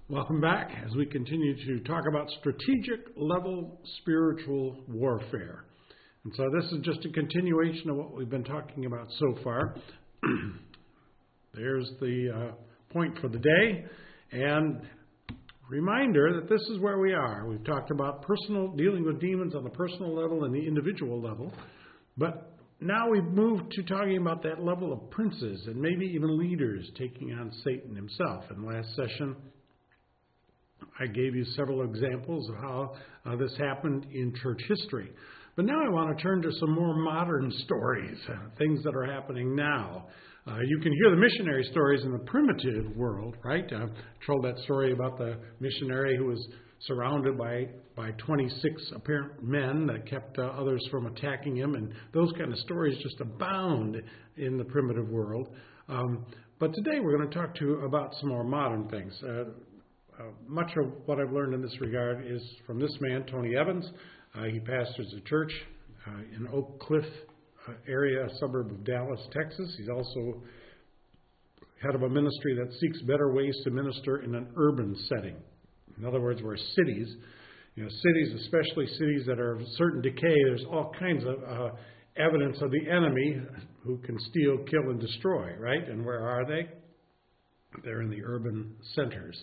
Welcome back as we continue to talk about strategic level spiritual warfare. And so this is just a continuation of what we've been talking about so far. There's the point for the day. And reminder that this is where we are. We've talked about dealing with demons on the personal level and the individual level. But now we've moved to talking about that level of princes and maybe even leaders taking on Satan himself. In the last session, I gave you several examples of how this happened in church history. But now I want to turn to some more modern stories, things that are happening now. You can hear the missionary stories in the primitive world, right? I told that story about the missionary who was surrounded by 26 apparent men that kept others from attacking him, and those kind of stories just abound in the primitive world. But today we're going to talk about some more modern things. Much of what I've learned in this regard is from this man, Tony Evans. He pastors a church in Oak Cliff area, a suburb of Dallas, Texas. He's also head of a ministry that seeks better ways to minister in an urban setting. In other words, where cities, especially cities that are of certain decay, there's all kinds of evidence of the enemy who can steal, kill, and destroy, right? And where are they? They're in the urban centers.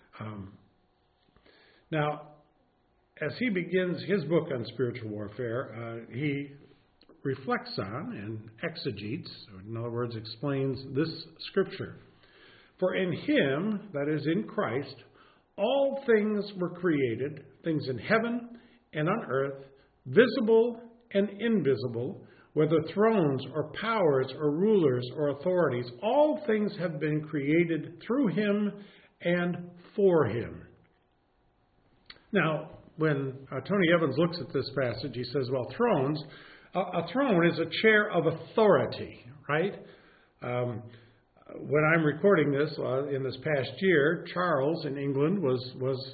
Now, as he begins his book on spiritual warfare, he reflects on and exegetes, in other words, explains this scripture. For in him, that is in Christ, all things were created, things in heaven and on earth, visible and invisible, whether thrones or powers or rulers or authorities, all things have been created through him and for him. Now, when Tony Evans looks at this passage, he says, well, thrones, a throne is a chair of authority, right? When I'm recording this, in this past year, Charles in England was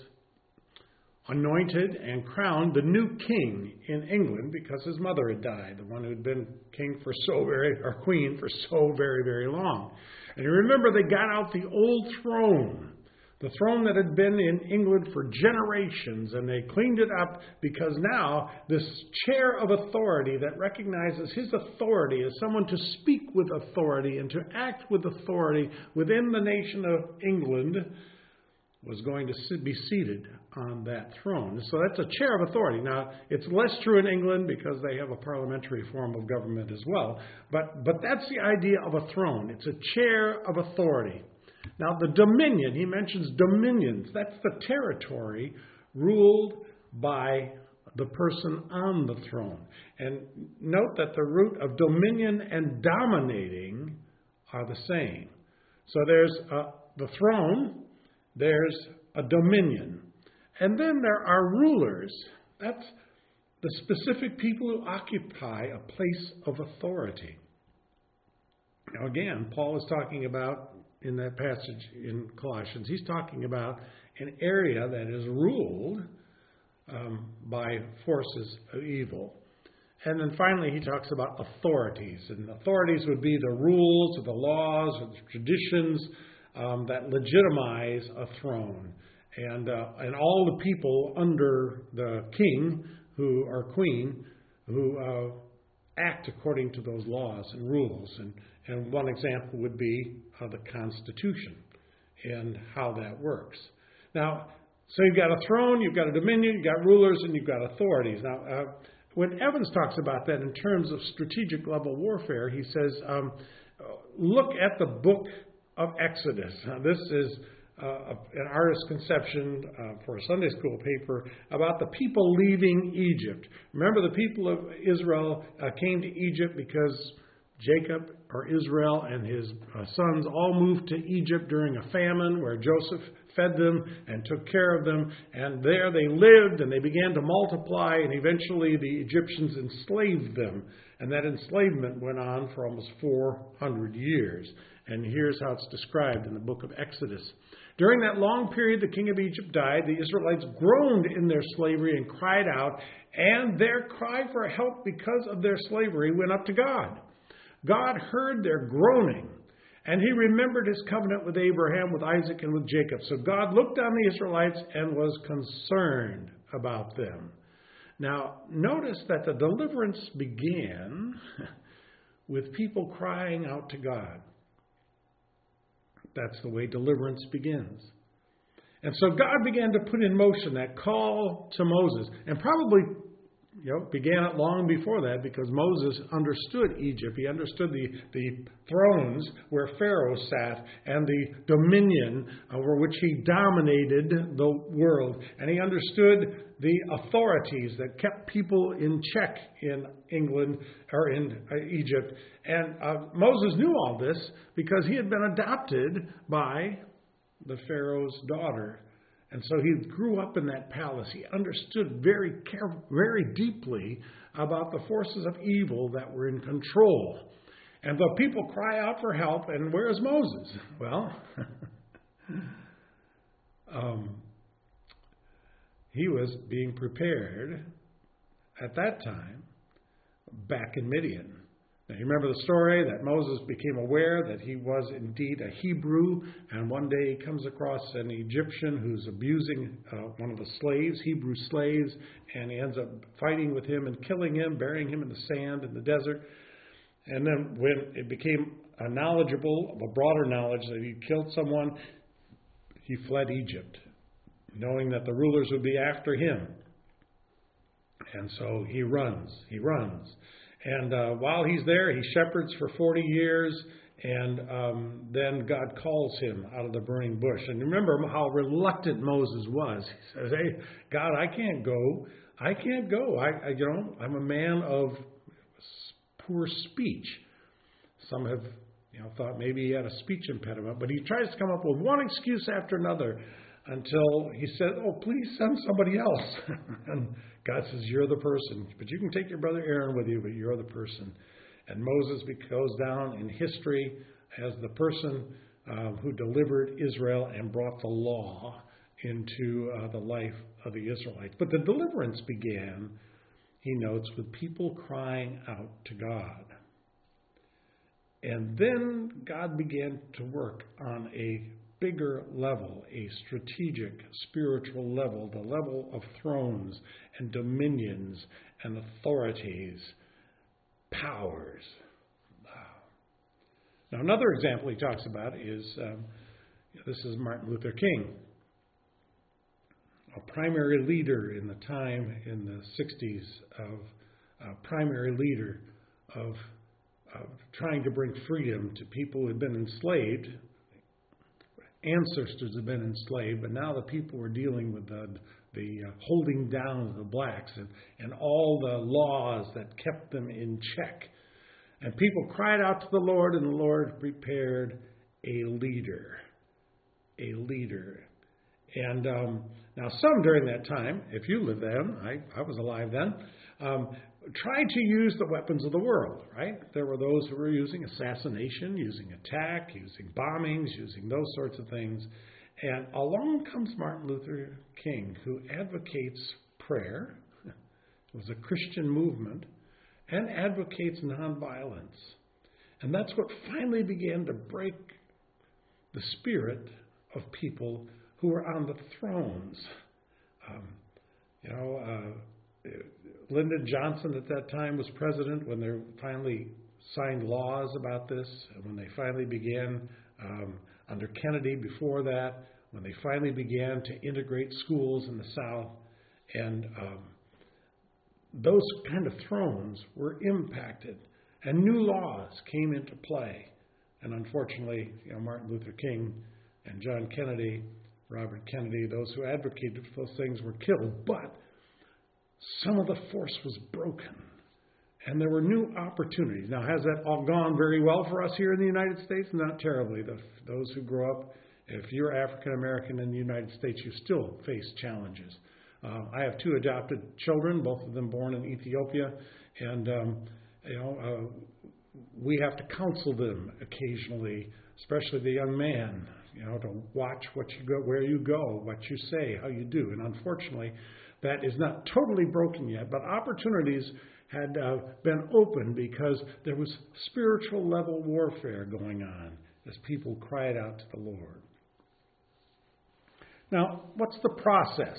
anointed and crowned the new king in England because his mother had died, the one who had been queen for so very, very long. And you remember they got out the old throne, the throne that had been in England for generations, and they cleaned it up because now this chair of authority that recognizes his authority as someone to speak with authority and to act with authority within the nation of England was going to be seated on that throne. So that's a chair of authority. Now, it's less true in England because they have a parliamentary form of government as well, but that's the idea of a throne. It's a chair of authority. Now, the dominion, he mentions dominions. That's the territory ruled by the person on the throne. And note that the root of dominion and dominating are the same. So there's the throne, there's a dominion. And then there are rulers. That's the specific people who occupy a place of authority. Now, again, Paul is talking about, in that passage in Colossians, he's talking about an area that is ruled by forces of evil. And then finally he talks about authorities. And authorities would be the rules or the laws or the traditions that legitimize a throne. And all the people under the king or queen who act according to those laws and rules. And one example would be the Constitution and how that works. Now, so you've got a throne, you've got a dominion, you've got rulers, and you've got authorities. Now, when Evans talks about that in terms of strategic level warfare, he says, look at the book of Exodus. Now, this is an artist's conception for a Sunday school paper about the people leaving Egypt. Remember, the people of Israel came to Egypt because Jacob or Israel and his sons all moved to Egypt during a famine where Joseph fed them and took care of them. And there they lived and they began to multiply, and eventually the Egyptians enslaved them. And that enslavement went on for almost 400 years. And here's how it's described in the book of Exodus. During that long period, the king of Egypt died. The Israelites groaned in their slavery and cried out, and their cry for help because of their slavery went up to God. God heard their groaning, And he remembered his covenant with Abraham, with Isaac, and with Jacob. So God looked on the Israelites and was concerned about them. Now, notice that the deliverance began with people crying out to God. That's the way deliverance begins. And so God began to put in motion that call to Moses. And probably began it long before that, because Moses understood Egypt. He understood the thrones where Pharaoh sat and the dominion over which he dominated the world. And he understood the authorities that kept people in check in England or in Egypt. And Moses knew all this because he had been adopted by the Pharaoh's daughter. And so he grew up in that palace. He understood very deeply about the forces of evil that were in control. And the people cry out for help, and where is Moses? Well, he was being prepared at that time back in Midian. Now, you remember the story that Moses became aware that he was indeed a Hebrew, and one day he comes across an Egyptian who's abusing one of the slaves, Hebrew slaves, and he ends up fighting with him and killing him, burying him in the sand in the desert. And then when it became a broader knowledge that he'd killed someone, he fled Egypt, knowing that the rulers would be after him. And so he runs. And while he's there, he shepherds for 40 years, and then God calls him out of the burning bush. And remember how reluctant Moses was. He says, "Hey, God, I can't go. I'm a man of poor speech." Some have, thought maybe he had a speech impediment, but he tries to come up with one excuse after another until he said, "Oh, please send somebody else." And God says, "You're the person. But you can take your brother Aaron with you, but you're the person." And Moses goes down in history as the person who delivered Israel and brought the law into the life of the Israelites. But the deliverance began, he notes, with people crying out to God. And then God began to work on a bigger level, a strategic, spiritual level, the level of thrones and dominions and authorities, powers. Now, another example he talks about is, this is Martin Luther King, a primary leader in the time in the 60s, a primary leader of trying to bring freedom to people who had been enslaved. Ancestors had been enslaved, but now the people were dealing with the holding down of the blacks and all the laws that kept them in check. And people cried out to the Lord, and the Lord prepared a leader. A leader. And now some during that time, if you lived then, I was alive then, tried to use the weapons of the world, right? There were those who were using assassination, using attack, using bombings, using those sorts of things. And along comes Martin Luther King, who advocates prayer. It was a Christian movement, and advocates nonviolence. And that's what finally began to break the spirit of people who were on the thrones. Lyndon Johnson at that time was president when they finally signed laws about this, and when they finally began, under Kennedy before that, when they finally began to integrate schools in the South, and those kind of thrones were impacted, and new laws came into play. And unfortunately, Martin Luther King and John Kennedy, Robert Kennedy, those who advocated for those things were killed. But some of the force was broken, and there were new opportunities. Now, has that all gone very well for us here in the United States? Not terribly. Those who grow up, if you're African American in the United States, you still face challenges. I have 2 adopted children, both of them born in Ethiopia, and we have to counsel them occasionally, especially the young man, to watch what you go, where you go, what you say, how you do. And unfortunately, that is not totally broken yet, but opportunities had been open because there was spiritual level warfare going on. as people cried out to the Lord. Now, what's the process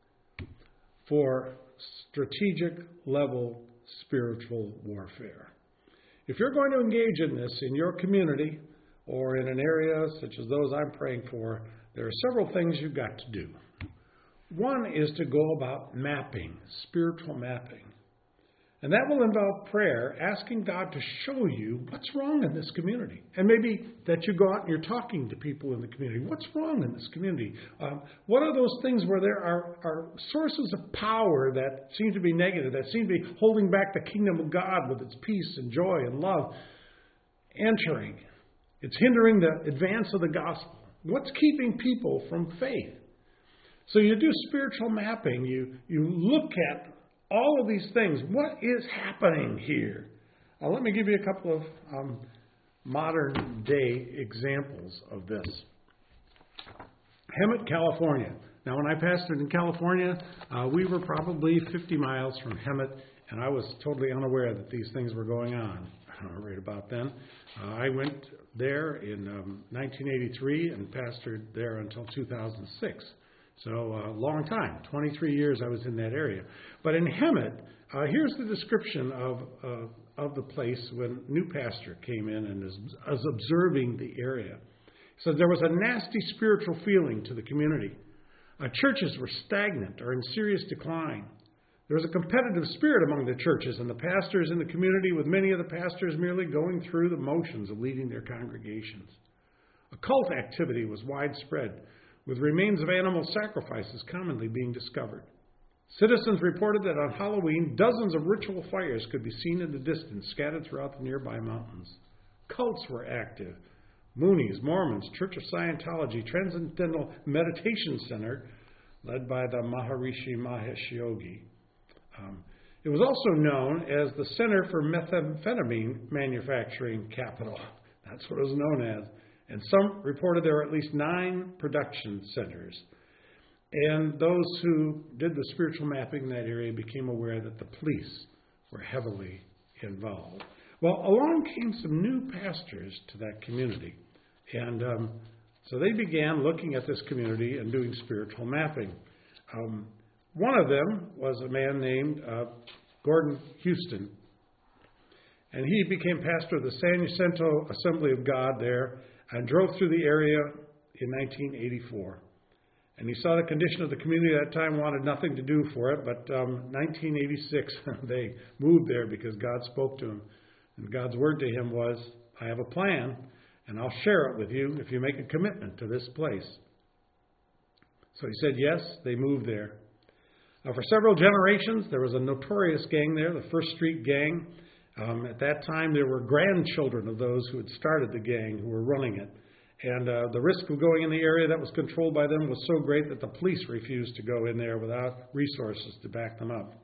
for strategic level spiritual warfare? If you're going to engage in this in your community or in an area such as those I'm praying for, there are several things you've got to do. One is to go about mapping, spiritual mapping. And that will involve prayer, asking God to show you what's wrong in this community. And maybe that you go out and you're talking to people in the community. What's wrong in this community? What are those things where there are sources of power that seem to be negative, that seem to be holding back the kingdom of God with its peace and joy and love entering? It's hindering the advance of the gospel. What's keeping people from faith? So you do spiritual mapping. You look at all of these things. What is happening here? Let me give you a couple of modern day examples of this. Hemet, California. Now, when I pastored in California, we were probably 50 miles from Hemet, and I was totally unaware that these things were going on right about then. I went there in 1983 and pastored there until 2006. So a long time, 23 years I was in that area. But in Hemet, here's the description of the place when new pastor came in and was observing the area. He said there was a nasty spiritual feeling to the community. Churches were stagnant or in serious decline. There was a competitive spirit among the churches and the pastors in the community, with many of the pastors merely going through the motions of leading their congregations. Occult activity was widespread, with remains of animal sacrifices commonly being discovered. Citizens reported that on Halloween, dozens of ritual fires could be seen in the distance, scattered throughout the nearby mountains. Cults were active. Moonies, Mormons, Church of Scientology, Transcendental Meditation Center, led by the Maharishi Mahesh Yogi. It was also known as the Center for Methamphetamine Manufacturing Capital. That's what it was known as. And some reported there were at least 9 production centers. And those who did the spiritual mapping in that area became aware that the police were heavily involved. Well, along came some new pastors to that community. And so they began looking at this community and doing spiritual mapping. One of them was a man named Gordon Houston. And he became pastor of the San Jacinto Assembly of God there, and drove through the area in 1984. And he saw the condition of the community at that time, wanted nothing to do for it, but 1986, they moved there because God spoke to him. And God's word to him was, I have a plan, and I'll share it with you if you make a commitment to this place. So he said yes, they moved there. For several generations, there was a notorious gang there, the First Street Gang. At that time, there were grandchildren of those who had started the gang who were running it. And the risk of going in the area that was controlled by them was so great that the police refused to go in there without resources to back them up.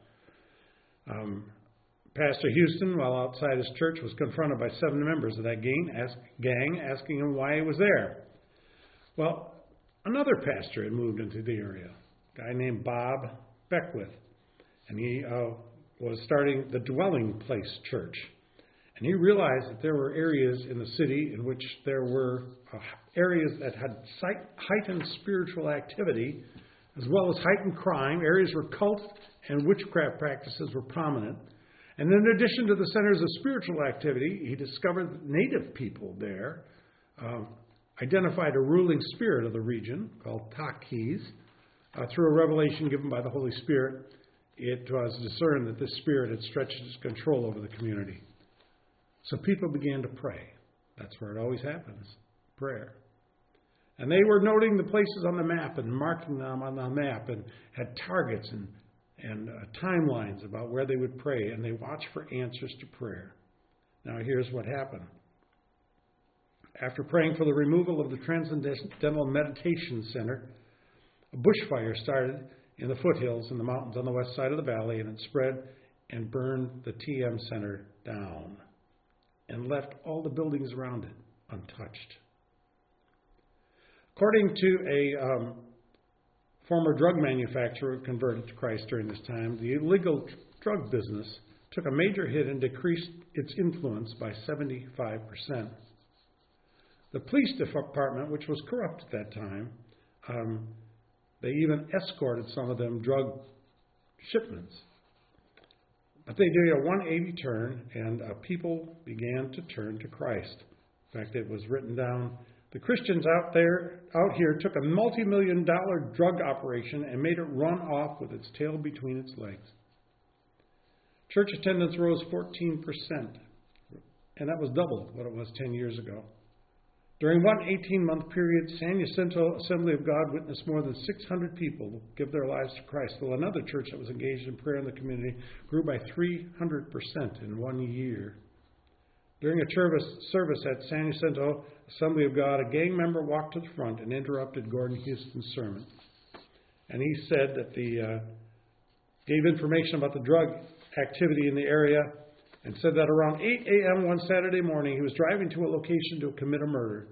Pastor Houston, while outside his church, was confronted by 7 members of that gang asking him why he was there. Well, another pastor had moved into the area, a guy named Bob Beckwith. And he was starting the Dwelling Place Church. And he realized that there were areas in the city in which there were areas that had heightened spiritual activity, as well as heightened crime, areas where cult and witchcraft practices were prominent. And in addition to the centers of spiritual activity, he discovered that native people there identified a ruling spirit of the region called Takis. Through a revelation given by the Holy Spirit, it was discerned that this spirit had stretched its control over the community. So people began to pray. That's where it always happens, prayer. And they were noting the places on the map and marking them on the map and had targets and timelines about where they would pray, and they watched for answers to prayer. Now here's what happened. After praying for the removal of the Transcendental Meditation Center, a bushfire started in the foothills in the mountains on the west side of the valley, and it spread and burned the TM Center down and left all the buildings around it untouched. According to a former drug manufacturer converted to Christ during this time, the illegal drug business took a major hit and decreased its influence by 75%. The police department, which was corrupt at that time, they even escorted some of them drug shipments. But they did a 180 turn, and people began to turn to Christ. In fact, it was written down, the Christians out here took a multi-million-dollar drug operation and made it run off with its tail between its legs. Church attendance rose 14%, and that was double what it was 10 years ago. During one 18-month period, San Jacinto Assembly of God witnessed more than 600 people give their lives to Christ, while another church that was engaged in prayer in the community grew by 300% in 1 year. During a service at San Jacinto Assembly of God, a gang member walked to the front and interrupted Gordon Houston's sermon. And he said that gave information about the drug activity in the area, and said that around 8 a.m. one Saturday morning, he was driving to a location to commit a murder.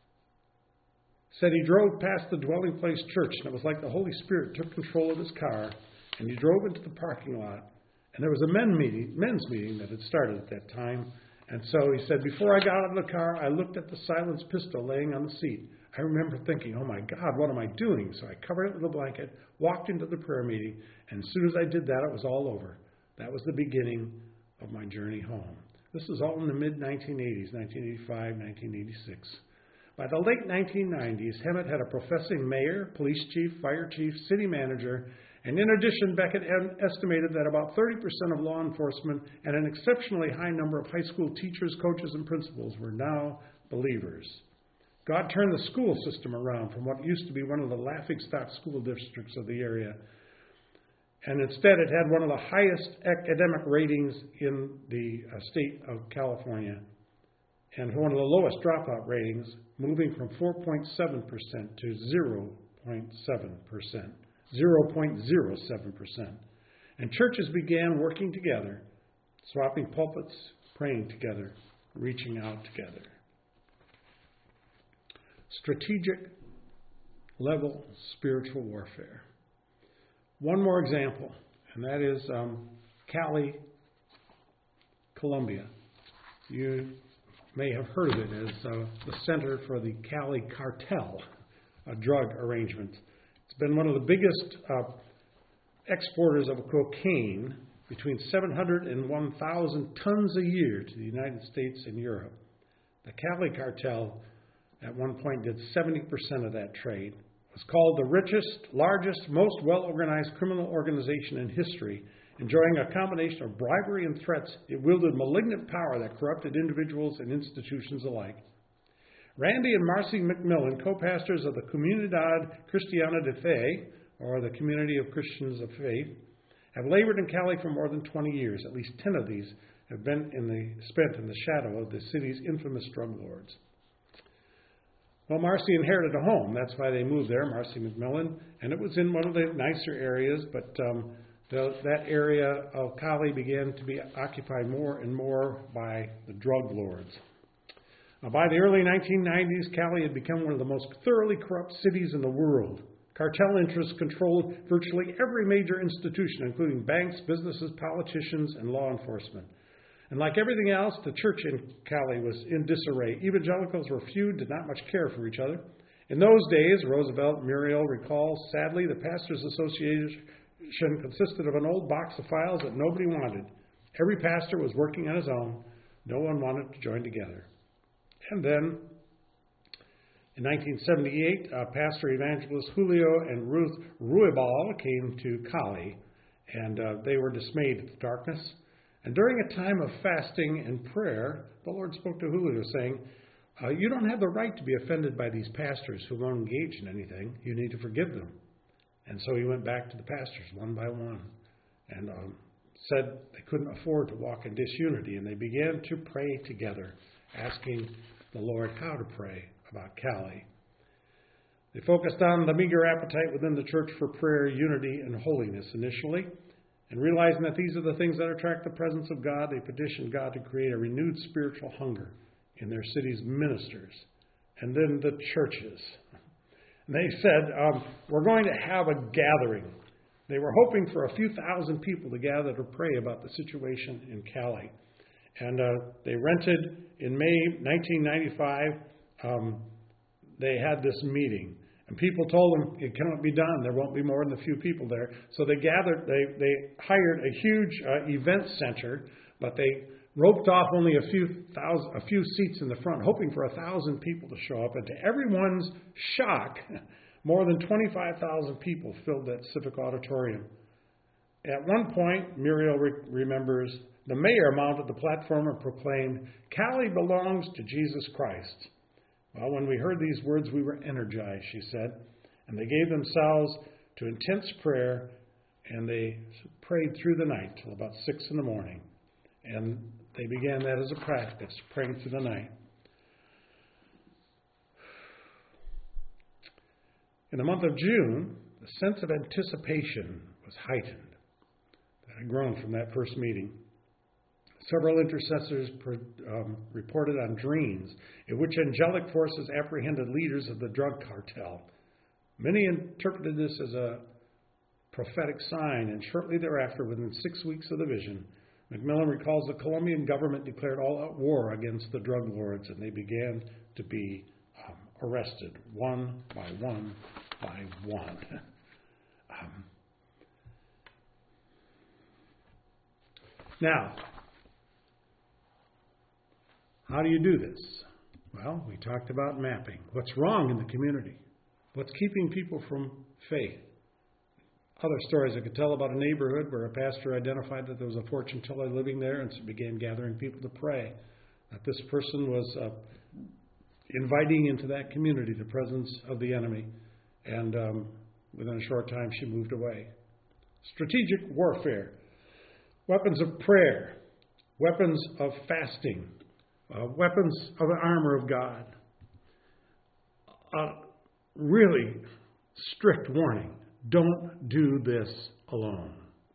Said he drove past the Dwelling Place Church, and it was like the Holy Spirit took control of his car, and he drove into the parking lot. And there was a men's meeting that had started at that time. And so he said, before I got out of the car, I looked at the silenced pistol laying on the seat. I remember thinking, oh my God, what am I doing? So I covered it with a blanket, walked into the prayer meeting, and as soon as I did that, it was all over. That was the beginning of my journey home. This was all in the mid-1980s, 1985, 1986. By the late 1990s, Hemet had a professing mayor, police chief, fire chief, city manager, and in addition, Beckett estimated that about 30% of law enforcement and an exceptionally high number of high school teachers, coaches, and principals were now believers. God turned the school system around from what used to be one of the laughingstock school districts of the area, and instead it had one of the highest academic ratings in the state of California, and one of the lowest dropout ratings, moving from 4.7% to 0.7%. 0.07%. And churches began working together, swapping pulpits, praying together, reaching out together. Strategic level spiritual warfare. One more example, and that is Cali, Colombia. You may have heard of it as the center for the Cali cartel, a drug arrangement. It's been one of the biggest exporters of cocaine, between 700 and 1,000 tons a year to the United States and Europe. The Cali cartel at one point did 70% of that trade. It was called the richest, largest, most well-organized criminal organization in history. Enjoying a combination of bribery and threats, it wielded malignant power that corrupted individuals and institutions alike. Randy and Marcy McMillan, co-pastors of the Comunidad Cristiana de Fe, or the Community of Christians of Faith, have labored in Cali for more than 20 years. At least 10 of these have been spent in the shadow of the city's infamous drug lords. Well, Marcy inherited a home. That's why they moved there, Marcy McMillan, and it was in one of the nicer areas, but that area of Cali began to be occupied more and more by the drug lords. By the early 1990s, Cali had become one of the most thoroughly corrupt cities in the world. Cartel interests controlled virtually every major institution, including banks, businesses, politicians, and law enforcement. And like everything else, the church in Cali was in disarray. Evangelicals were few, did not much care for each other. In those days, Roosevelt Muriel recalls, sadly, the Pastors Association consisted of an old box of files that nobody wanted. Every pastor was working on his own. No one wanted to join together. And then, in 1978, Pastor Evangelist Julio and Ruth Ruibal came to Cali, and they were dismayed at the darkness. And during a time of fasting and prayer, the Lord spoke to Julio, saying, you don't have the right to be offended by these pastors who won't engage in anything. You need to forgive them. And so he went back to the pastors one by one and said they couldn't afford to walk in disunity. And they began to pray together, asking the Lord how to pray about Cali. They focused on the meager appetite within the church for prayer, unity, and holiness initially. And realizing that these are the things that attract the presence of God, they petitioned God to create a renewed spiritual hunger in their city's ministers and then the churches. And they said, we're going to have a gathering. They were hoping for a few thousand people to gather to pray about the situation in Cali. And they rented in May 1995 they had this meeting. And people told them it cannot be done. There won't be more than a few people there. So they gathered. They hired a huge event center, but they roped off only a few seats in the front, hoping for 1,000 people to show up. And to everyone's shock, more than 25,000 people filled that civic auditorium. At one point, Muriel remembers, the mayor mounted the platform and proclaimed, "Cali belongs to Jesus Christ." Well, when we heard these words, we were energized, she said, and they gave themselves to intense prayer, and they prayed through the night till about 6 in the morning. And they began that as a practice, praying through the night. In the month of June, the sense of anticipation was heightened. That had grown from that first meeting. Several intercessors reported on dreams in which angelic forces apprehended leaders of the drug cartel. Many interpreted this as a prophetic sign, and shortly thereafter, within 6 weeks of the vision, Macmillan recalls the Colombian government declared all-out war against the drug lords, and they began to be arrested one by one by one. Now, how do you do this? Well, we talked about mapping. What's wrong in the community? What's keeping people from faith? Other stories I could tell about a neighborhood where a pastor identified that there was a fortune teller living there, and so began gathering people to pray. That this person was inviting into that community the presence of the enemy, and within a short time she moved away. Strategic warfare, weapons of prayer, weapons of fasting, weapons of the armor of God. Really strict warning. Don't do this alone.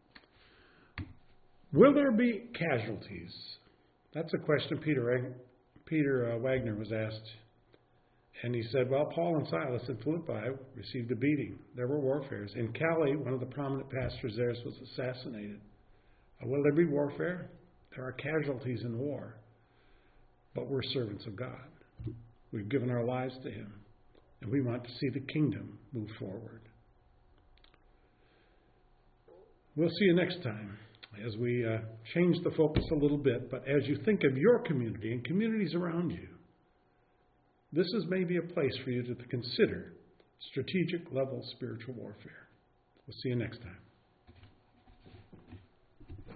Will there be casualties? That's a question Peter Wagner was asked. And he said, well, Paul and Silas in Philippi received a beating. There were warfares. In Cali, one of the prominent pastors there was assassinated. Will there be warfare? There are casualties in war. But we're servants of God. We've given our lives to Him. And we want to see the kingdom move forward. We'll see you next time as we change the focus a little bit. But as you think of your community and communities around you, this is maybe a place for you to consider strategic level spiritual warfare. We'll see you next time.